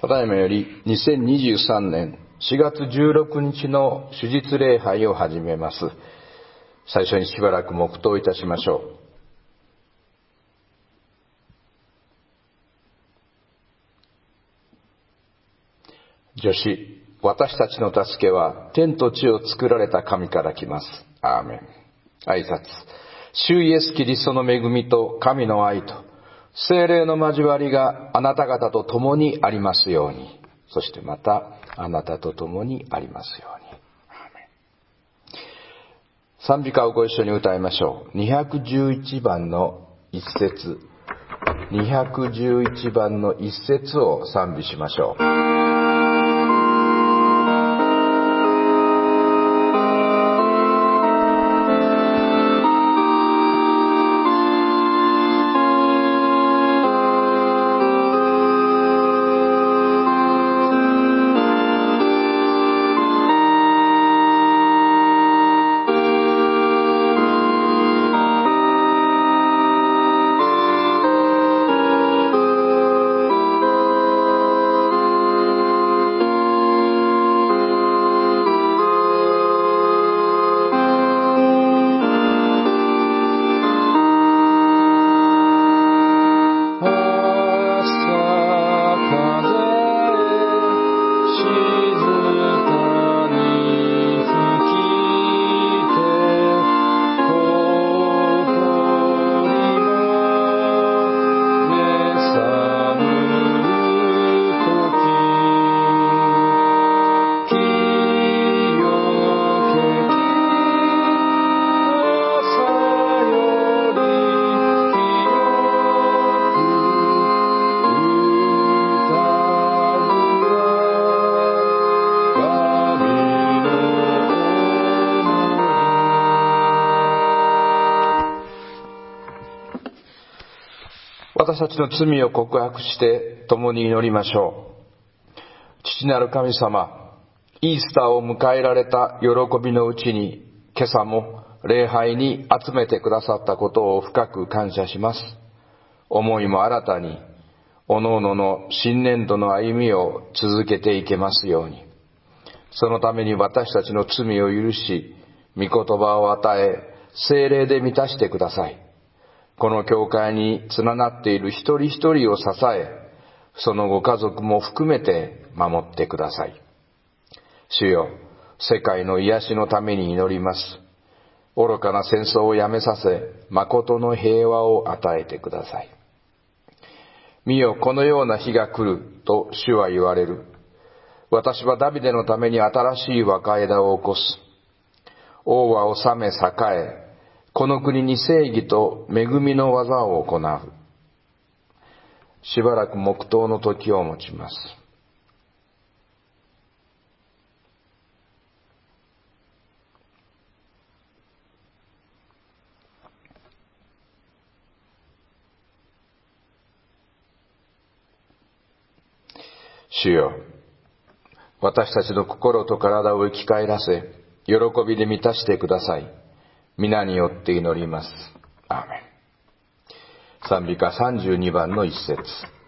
ただいまより2023年4月16日の主日礼拝を始めます。最初にしばらく黙祷いたしましょう。助詞、私たちの助けは天と地を作られた神から来ます。アーメン。挨拶、主イエスキリストの恵みと神の愛と聖霊の交わりがあなた方と共にありますように。そしてまたあなたと共にありますように。賛美歌をご一緒に歌いましょう。211番の一節、211番の一節を賛美しましょう。私たちの罪を告白して共に祈りましょう。父なる神様、イースターを迎えられた喜びのうちに、今朝も礼拝に集めてくださったことを深く感謝します。思いも新たに、おのおのの新年度の歩みを続けていけますように。そのために私たちの罪を許し、御言葉を与え、聖霊で満たしてください。この教会につながっている一人一人を支え、そのご家族も含めて守ってください。主よ、世界の癒しのために祈ります。愚かな戦争をやめさせ、誠の平和を与えてください。見よ、このような日が来ると主は言われる。私はダビデのために新しい若枝を起こす。王は治め栄え、この国に正義と恵みの技を行う。しばらく黙祷の時を持ちます。主よ、私たちの心と体を生き返らせ、喜びで満たしてください。皆によって祈ります。アーメン。賛美歌32番の一節。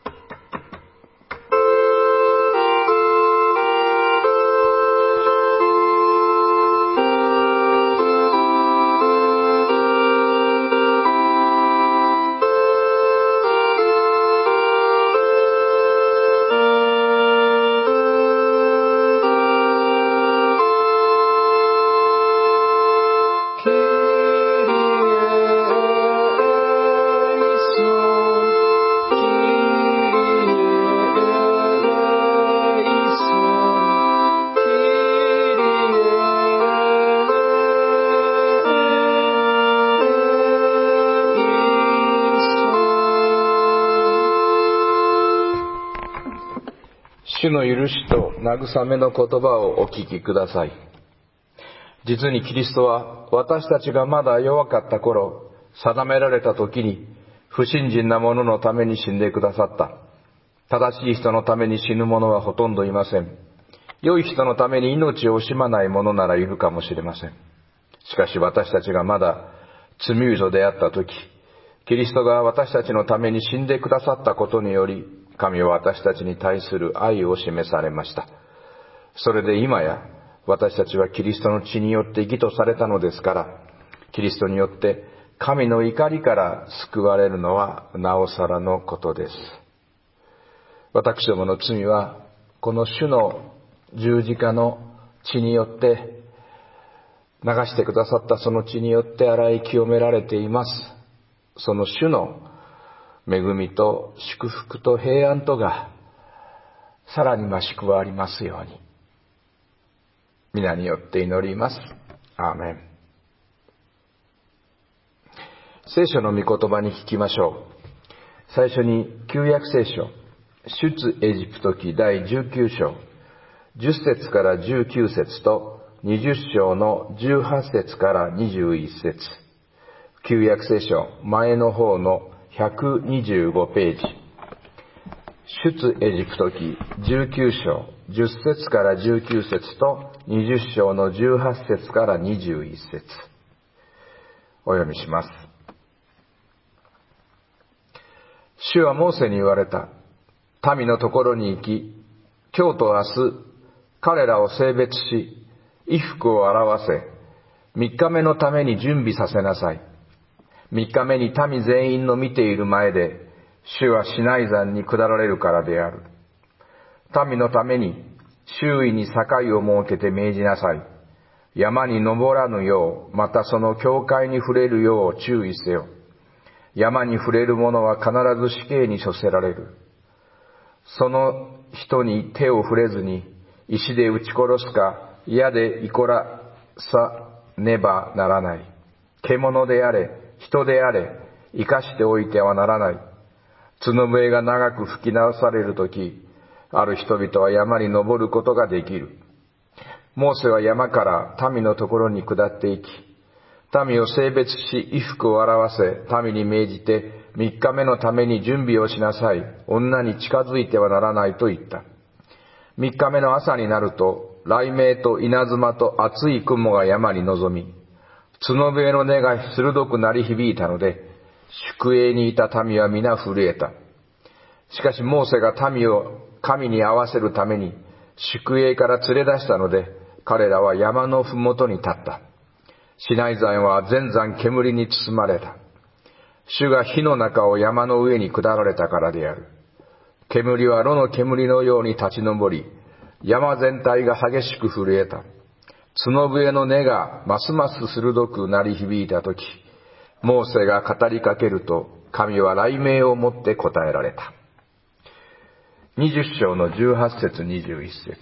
主の許しと慰めの言葉をお聞きください。実にキリストは私たちがまだ弱かった頃、定められた時に不信心な者のために死んでくださった。正しい人のために死ぬ者はほとんどいません。良い人のために命を惜しまない者ならいるかもしれません。しかし私たちがまだ罪人であった時、キリストが私たちのために死んでくださったことにより、 神は私たちに対する愛を示されました。それで今や私たちはキリストの血によって義とされたのですから、キリストによって神の怒りから救われるのはなおさらのことです。私どもの罪はこの主の十字架の血によって流してくださったその血によって洗い清められています。その主の恵みと祝福と平安とがさらに増し加わりますように、皆によって祈ります。アーメン。聖書の御言葉に聞きましょう。最初に旧約聖書出エジプト記第19章10節から19節と20章の18節から21節、旧約聖書前の方の125ページ、出エジプト記19章10節から19節と20章の18節から21節、お読みします。主はモーセに言われた。民のところに行き、今日と明日、彼らを性別し、衣服を洗わせ、3日目のために準備させなさい。3日目に民全員の見ている前で、主はシナイ山に下られるからである。民のために、周囲に境を設けて命じなさい。山に登らぬよう、またその境界に触れるよう注意せよ。山に触れる者は必ず死刑に処せられる。その人に手を触れずに、石で撃ち殺すか、矢でいこらさねばならない。獣であれ、人であれ、生かしておいてはならない。角笛が長く吹き直されるとき、ある人々は山に登ることができる。モーセは山から民のところに下っていき、民を性別し、衣服を洗わせ、民に命じて、3日目のために準備をしなさい。女に近づいてはならないと言った。3日目の朝になると、雷鳴と稲妻と厚い雲が山に臨み、角笛の音が鋭く鳴り響いたので、宿営にいた民は皆震えた。しかしモーセが民を神に合わせるために、宿営から連れ出したので、彼らは山のふもとに立った。シナイ山は全山煙に包まれた。主が火の中を山の上に下られたからである。煙は炉の煙のように立ち上り、山全体が激しく震えた。角笛の音がますます鋭く鳴り響いたとき、モーセが語りかけると、神は雷鳴をもって答えられた。20章の18節21節。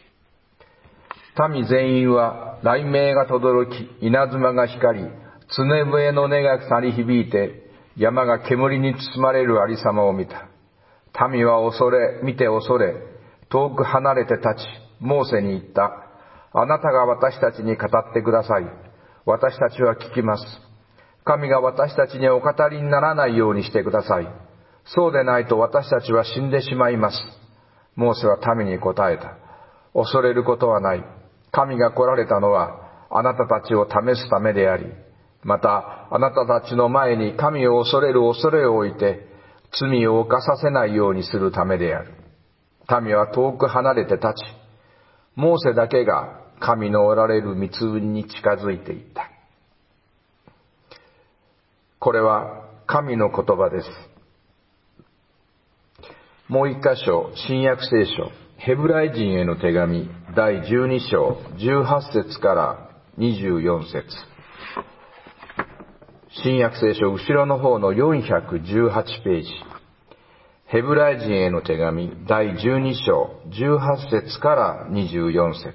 民全員は雷鳴が轟き、稲妻が光り、角笛の音が鳴り響いて、山が煙に包まれるありさまを見た。民は見て恐れ、遠く離れて立ち、モーセに言った。あなたが私たちに語ってください。私たちは聞きます。神が私たちにお語りにならないようにしてください。そうでないと私たちは死んでしまいます。モーセは民に答えた。恐れることはない。神が来られたのはあなたたちを試すためであり、またあなたたちの前に神を恐れる恐れを置いて、罪を犯させないようにするためである。民は遠く離れて立ち、モーセだけが神のおられる御杖に近づいていった。これは神の言葉です。もう一箇所、新約聖書、ヘブライ人への手紙、第12章、18節から24節。新約聖書、後ろの方の418ページ。ヘブライ人への手紙、第12章、18節から24節。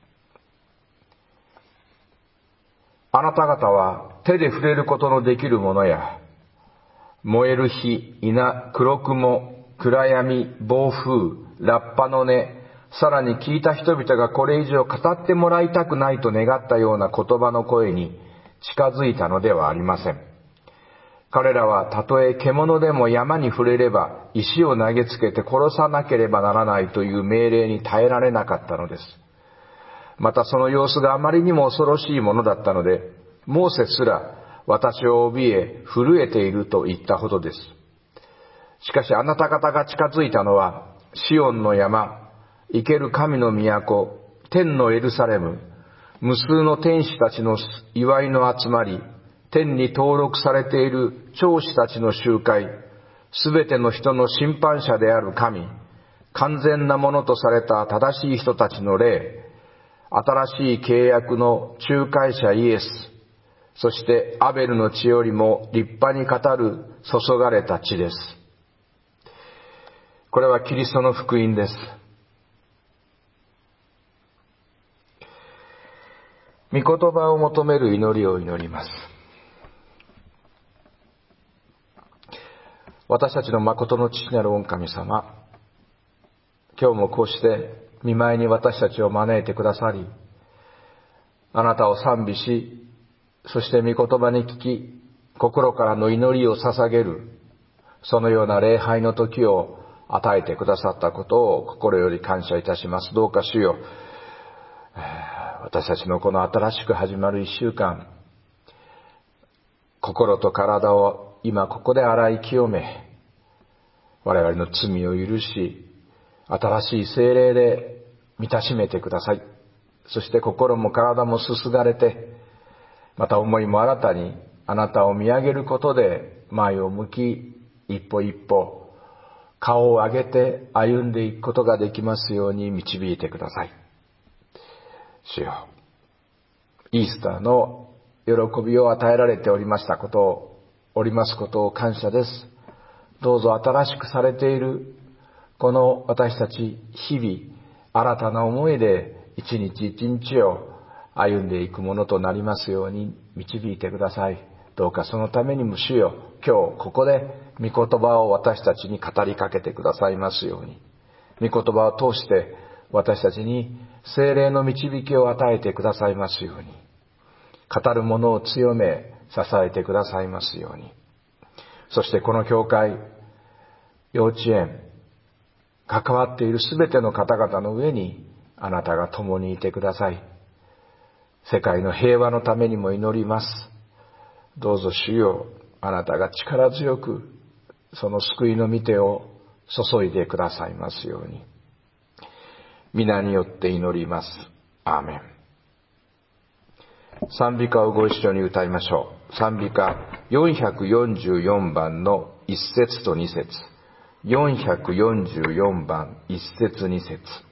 あなた方は手で触れることのできるものや、燃える火、黒雲、暗闇、暴風、ラッパの音、さらに聞いた人々がこれ以上語ってもらいたくないと願ったような言葉の声に近づいたのではありません。彼らはたとえ獣でも山に触れれば石を投げつけて殺さなければならないという命令に耐えられなかったのです。またその様子があまりにも恐ろしいものだったので、モーセすら私を怯え震えていると言ったほどです。 しかしあなた方が近づいたのは、シオンの山、生ける神の都、天のエルサレム、無数の天使たちの祝いの集まり、天に登録されている長子たちの集会、すべての人の審判者である神、完全なものとされた正しい人たちの霊、新しい契約の仲介者イエス、そしてアベルの血よりも立派に語る注がれた血です。これはキリストの福音です。御言葉を求める祈りを祈ります。私たちの誠の父なる御神様、今日もこうして御前に私たちを招いてくださり、あなたを賛美し、そして御言葉に聞き、心からの祈りを捧げる、そのような礼拝の時を与えてくださったことを心より感謝いたします。どうか主よ、私たちのこの新しく始まる一週間、心と体を今ここで洗い清め、我々の罪を許し、新しい聖霊で満たしめてください。そして心も体もすすがれて、また思いも新たにあなたを見上げることで前を向き、一歩一歩顔を上げて歩んでいくことができますように導いてください。主よ、イースターの喜びを与えられておりますことを感謝です。どうぞ新しくされているこの私たち日々新たな思いで一日一日を歩んでいくものとなりますように導いてください。どうかそのためにも主よ、今日ここで御言葉を私たちに語りかけてくださいますように、御言葉を通して私たちに聖霊の導きを与えてくださいますように、語る者を強め支えてくださいますように、そしてこの教会、幼稚園、関わっているすべての方々の上にあなたが共にいてください。世界の平和のためにも祈ります。どうぞ主よ、あなたが力強くその救いの御手を注いでくださいますように、皆によって祈ります。アーメン。賛美歌をご一緒に歌いましょう。賛美歌444番の1節と2節、444番1節2節。